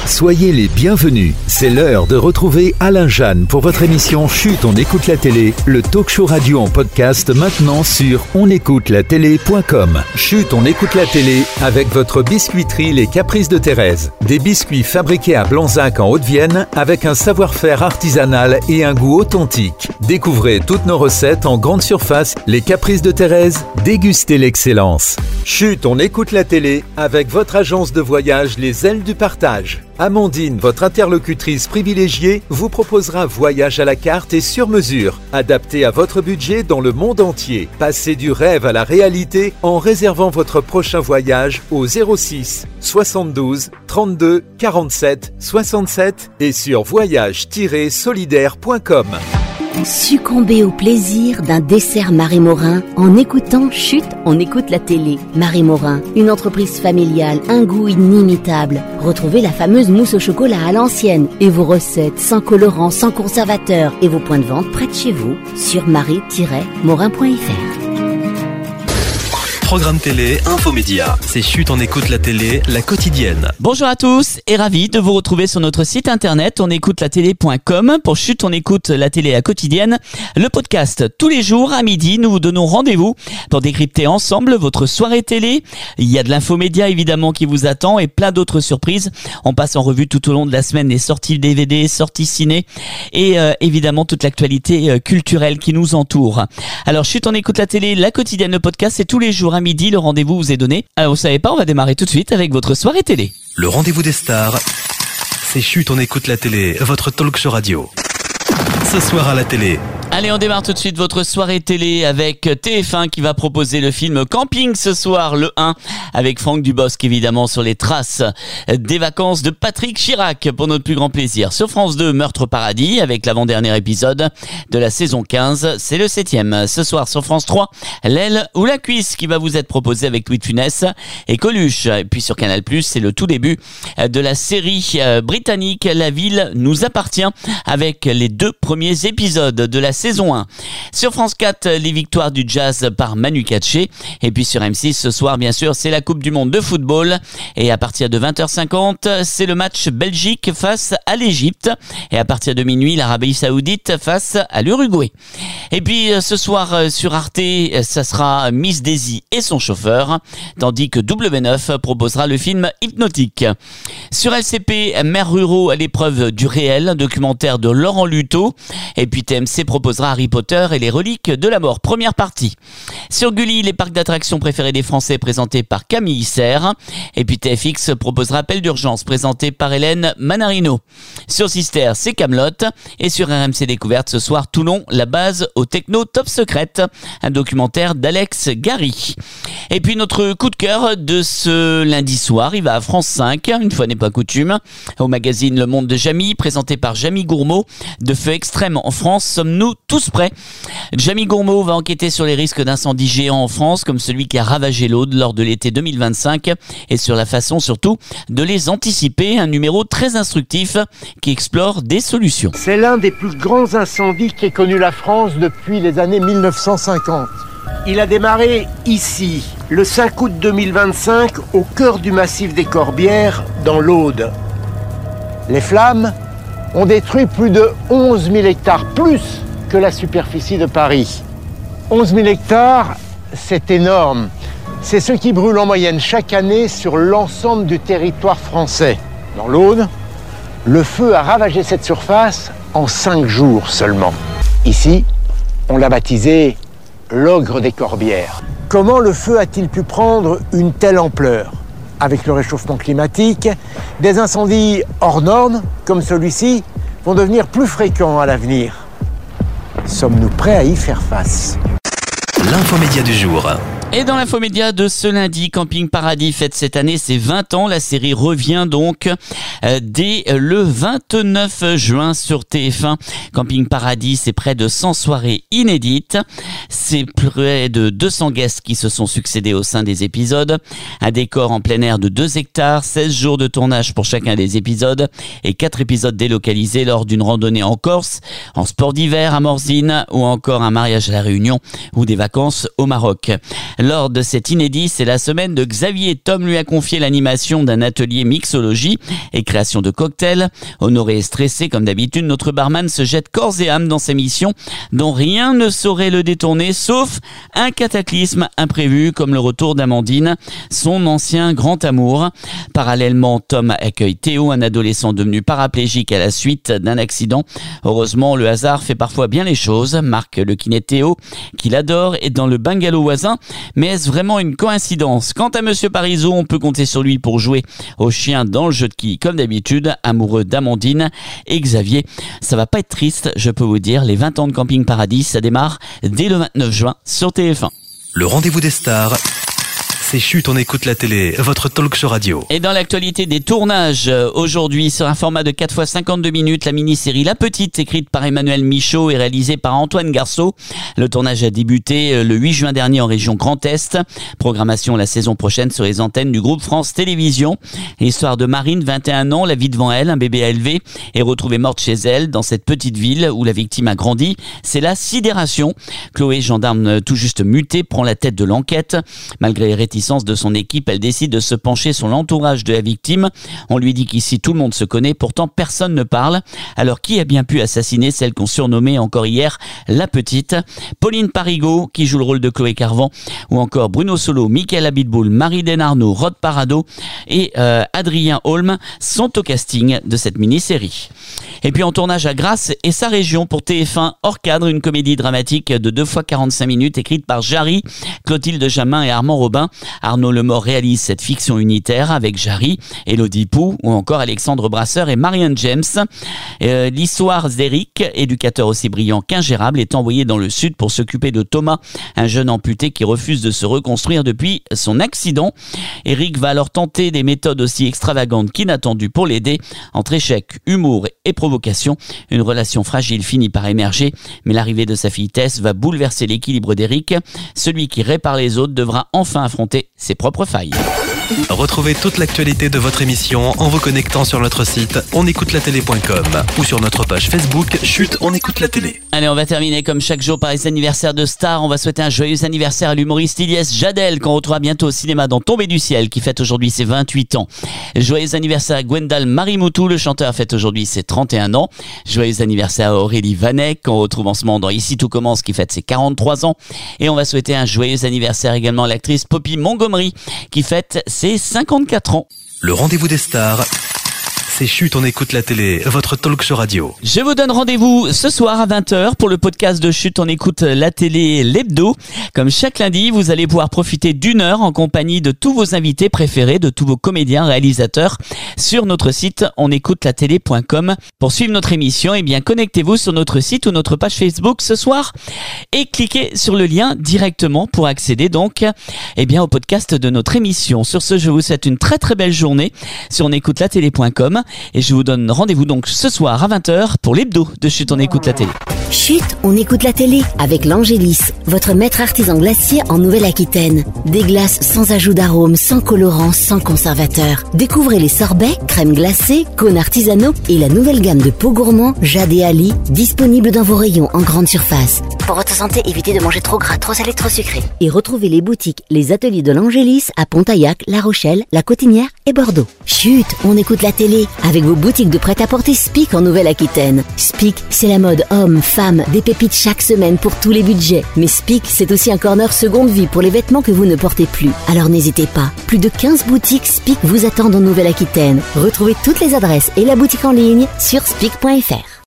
Soyez les bienvenus. C'est l'heure de retrouver Alain Jeanne pour votre émission Chut, on écoute la télé, le talk show radio en podcast maintenant sur onécoutelatélé.com. Chut, on écoute la télé avec votre biscuiterie Les Caprices de Thérèse. Des biscuits fabriqués à Blanzac en Haute-Vienne avec un savoir-faire artisanal et un goût authentique. Découvrez toutes nos recettes en grande surface. Les Caprices de Thérèse, dégustez l'excellence. Chut, on écoute la télé avec votre agence de voyage Les Ailes du Partage. Amandine, votre interlocutrice privilégiée, vous proposera voyage à la carte et sur mesure, adapté à votre budget dans le monde entier. Passez du rêve à la réalité en réservant votre prochain voyage au 06 72 32 47 67 et sur voyage-solidaire.com. Succombez au plaisir d'un dessert Marie Morin en écoutant Chut, on écoute la télé. Marie Morin, une entreprise familiale, un goût inimitable. Retrouvez la fameuse mousse au chocolat à l'ancienne et vos recettes sans colorant, sans conservateur et vos points de vente près de chez vous sur marie-morin.fr. Programme télé, infomédia. C'est Chut, on écoute la télé, la quotidienne. Bonjour à tous et ravi de vous retrouver sur notre site internet onécoutelatélé.com pour Chut, on écoute la télé la quotidienne. Le podcast tous les jours à midi, nous vous donnons rendez-vous pour décrypter ensemble votre soirée télé. Il y a de l'infomédia évidemment qui vous attend et plein d'autres surprises. On passe en revue tout au long de la semaine les sorties DVD, sorties ciné et évidemment toute l'actualité culturelle qui nous entoure. Alors Chut, on écoute la télé, la quotidienne, le podcast, c'est tous les jours à midi, le rendez-vous vous est donné. Alors vous savez pas, on va démarrer tout de suite avec votre soirée télé. Le rendez-vous des stars, c'est Chut, on écoute la télé, votre talk show radio. Ce soir à la télé. Allez, on démarre tout de suite votre soirée télé avec TF1 qui va proposer le film Camping ce soir, le 1, avec Franck Dubosc évidemment sur les traces des vacances de Patrick Chirac pour notre plus grand plaisir. Sur France 2, Meurtre Paradis avec l'avant-dernier épisode de la saison 15, c'est le 7e. Ce soir sur France 3, L'aile ou la cuisse qui va vous être proposé avec Louis de Funès et Coluche. Et puis sur Canal+, c'est le tout début de la série britannique La ville nous appartient avec les 2 premiers épisodes de la saison 1. Sur France 4, les victoires du jazz par Manu Katché. Et puis sur M6, ce soir, bien sûr, c'est la Coupe du Monde de football. Et à partir de 20h50, c'est le match Belgique face à l'Égypte. Et à partir de minuit, l'Arabie Saoudite face à l'Uruguay. Et puis ce soir, sur Arte, ça sera Miss Daisy et son chauffeur. Tandis que W9 proposera le film Hypnotique. Sur LCP, Mères ruraux à l'épreuve du réel, un documentaire de Laurent Luto. Et puis TMC proposera Harry Potter et les reliques de la mort, première partie. Sur Gulli, les parcs d'attractions préférés des Français présentés par Camille Serre. Et puis TFX proposera Appel d'urgence présenté par Hélène Manarino. Sur Sister, c'est Kaamelott. Et sur RMC Découverte ce soir, Toulon, la base au techno top secrète, un documentaire d'Alex Gary. Et puis notre coup de cœur de ce lundi soir, il va à France 5, une fois n'est pas coutume, au magazine Le Monde de Jamy, présenté par Jamy Gourmaud. De feu extrême en France, sommes-nous tous prêts? Jamy Gourmaud va enquêter sur les risques d'incendies géants en France, comme celui qui a ravagé l'Aude lors de l'été 2025, et sur la façon surtout de les anticiper. Un numéro très instructif qui explore des solutions. C'est l'un des plus grands incendies qu'ait connu la France depuis les années 1950. Il a démarré ici, le 5 août 2025, au cœur du massif des Corbières, dans l'Aude. Les flammes ont détruit plus de 11 000 hectares, plus que la superficie de Paris. 11 000 hectares, c'est énorme. C'est ce qui brûle en moyenne chaque année sur l'ensemble du territoire français. Dans l'Aude, le feu a ravagé cette surface en 5 jours seulement. Ici, on l'a baptisé l'ogre des Corbières. Comment le feu a-t-il pu prendre une telle ampleur ? Avec le réchauffement climatique, des incendies hors normes, comme celui-ci, vont devenir plus fréquents à l'avenir. Sommes-nous prêts à y faire face ? L'infomédia du jour. Et dans l'infomédia de ce lundi, Camping Paradis fête cette année ses 20 ans. La série revient donc dès le 29 juin sur TF1. Camping Paradis, c'est près de 100 soirées inédites. C'est près de 200 guests qui se sont succédés au sein des épisodes. Un décor en plein air de 2 hectares, 16 jours de tournage pour chacun des épisodes et 4 épisodes délocalisés lors d'une randonnée en Corse, en sport d'hiver à Morzine ou encore un mariage à La Réunion ou des vacances au Maroc. Lors de cet inédit, c'est la semaine de Xavier. Tom lui a confié l'animation d'un atelier mixologie et création de cocktails. Honoré et stressé comme d'habitude, notre barman se jette corps et âme dans ses missions dont rien ne saurait le détourner sauf un cataclysme imprévu comme le retour d'Amandine, son ancien grand amour. Parallèlement, Tom accueille Théo, un adolescent devenu paraplégique à la suite d'un accident. Heureusement, le hasard fait parfois bien les choses. Marc, le kiné Théo, qu'il adore, est dans le bungalow voisin. Mais est-ce vraiment une coïncidence? Quant à Monsieur Parisot, on peut compter sur lui pour jouer au chien dans le jeu de quilles comme d'habitude, amoureux d'Amandine et Xavier. Ça va pas être triste, je peux vous dire. Les 20 ans de Camping Paradis, ça démarre dès le 29 juin sur TF1. Le rendez-vous des stars, c'est Chut, on écoute la télé, votre talk show radio. Et dans l'actualité des tournages, aujourd'hui, sur un format de 4 x 52 minutes, la mini-série La Petite, écrite par Emmanuel Michaud et réalisée par Antoine Garceau. Le tournage a débuté le 8 juin dernier en région Grand Est. Programmation la saison prochaine sur les antennes du groupe France Télévisions. L'histoire de Marine, 21 ans, la vie devant elle, un bébé à élever, est retrouvée morte chez elle, dans cette petite ville où la victime a grandi. C'est la sidération. Chloé, gendarme tout juste mutée, prend la tête de l'enquête. Malgré les réticences de son équipe, elle décide de se pencher sur l'entourage de la victime. On lui dit qu'ici tout le monde se connaît, pourtant personne ne parle. Alors qui a bien pu assassiner celle qu'on surnommait encore hier La Petite? Pauline Parigot, qui joue le rôle de Chloé Carvan, ou encore Bruno Solo, Michael Abitboul, Marie Denarno, Rod Parado et Adrien Holm sont au casting de cette mini-série. Et puis en tournage à Grasse et sa région pour TF1 Hors Cadre, une comédie dramatique de 2 x 45 minutes écrite par Jarry, Clotilde Jamin et Armand Robin. Arnaud Lemort réalise cette fiction unitaire avec Jarry, Élodie Pou ou encore Alexandre Brasseur et Marianne James. L'histoire d'Éric, éducateur aussi brillant qu'ingérable, est envoyé dans le sud pour s'occuper de Thomas, un jeune amputé qui refuse de se reconstruire depuis son accident. Éric va alors tenter des méthodes aussi extravagantes qu'inattendues pour l'aider. Entre échec, humour et provocation, une relation fragile finit par émerger, mais l'arrivée de sa fille Tess va bouleverser l'équilibre d'Éric. Celui qui répare les autres devra enfin affronter ses propres failles. Retrouvez toute l'actualité de votre émission en vous connectant sur notre site onécoutelatélé.com ou sur notre page Facebook Chut, on écoute la télé. Allez, on va terminer comme chaque jour par les anniversaires de stars. On va souhaiter un joyeux anniversaire à l'humoriste Ilyes Jadel, qu'on retrouvera bientôt au cinéma dans Tombé du ciel, qui fête aujourd'hui ses 28 ans. Joyeux anniversaire à Gwendal Marimoutou, le chanteur fête aujourd'hui ses 31 ans. Joyeux anniversaire à Aurélie Vanek, qu'on retrouve en ce moment dans Ici tout commence, qui fête ses 43 ans. Et on va souhaiter un joyeux anniversaire également à l'actrice Poppy Montgomery, qui fête ses 54 ans. Le rendez-vous des stars, c'est Chut, on écoute la télé, votre talk show radio. Je vous donne rendez-vous ce soir à 20h pour le podcast de Chut, on écoute la télé, l'hebdo. Comme chaque lundi, vous allez pouvoir profiter d'une heure en compagnie de tous vos invités préférés, de tous vos comédiens, réalisateurs, sur notre site onécoutelatélé.com. Pour suivre notre émission, eh bien, connectez-vous sur notre site ou notre page Facebook ce soir et cliquez sur le lien directement pour accéder donc, eh bien, au podcast de notre émission. Sur ce, je vous souhaite une très très belle journée sur onécoutelatélé.com. Et je vous donne rendez-vous donc ce soir à 20h pour l'hebdo de Chut, on écoute la télé. Chut, on écoute la télé avec l'Angélis, votre maître artisan glacier en Nouvelle-Aquitaine. Des glaces sans ajout d'arôme, sans colorant, sans conservateur. Découvrez les sorbets, crèmes glacées, cônes artisanaux et la nouvelle gamme de pots gourmands Jade et Ali, disponible dans vos rayons en grande surface. Pour votre santé, évitez de manger trop gras, trop salé, trop sucré. Et retrouvez les boutiques, les ateliers de l'Angélis à Pontaillac, La Rochelle, La Cotinière et Bordeaux. Chut, on écoute la télé avec vos boutiques de prêt-à-porter Spic en Nouvelle-Aquitaine. Spic, c'est la mode homme, femme, des pépites chaque semaine pour tous les budgets. Mais Spic, c'est aussi un corner seconde vie pour les vêtements que vous ne portez plus. Alors n'hésitez pas, plus de 15 boutiques Spic vous attendent en Nouvelle-Aquitaine. Retrouvez toutes les adresses et la boutique en ligne sur spic.fr.